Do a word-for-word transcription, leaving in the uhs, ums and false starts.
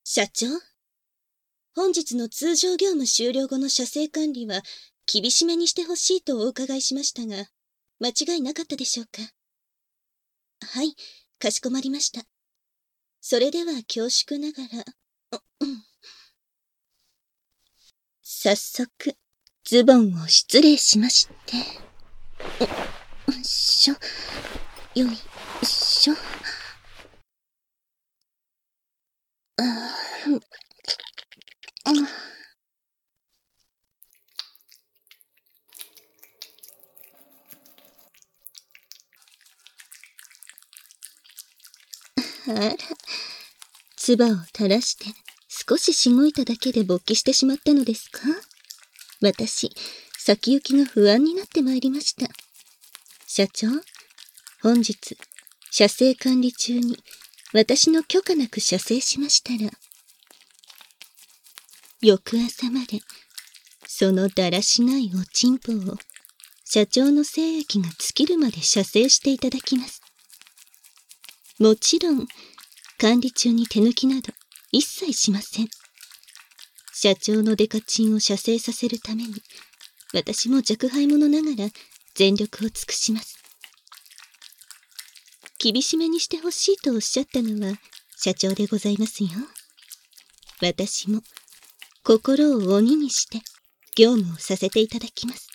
社長、本日の通常業務終了後の車政管理は厳しめにしてほしいとお伺いしましたが、間違いなかったでしょうか？はい、かしこまりました。それでは恐縮ながら、うん、早速、ズボンを失礼しまして。よいしょ、よいしょ。あー、うんあら、唾を垂らして少ししごいただけで勃起してしまったのですか？私、先行きが不安になってまいりました。社長、本日、車政管理中に私の許可なく車政しましたら、翌朝まで、そのだらしないおちんぽを、社長の精液が尽きるまで射精していただきます。もちろん、管理中に手抜きなど一切しません。社長のデカチンを射精させるために、私も若輩者ながら全力を尽くします。厳しめにしてほしいとおっしゃったのは社長でございますよ。私も心を鬼にして業務をさせていただきます。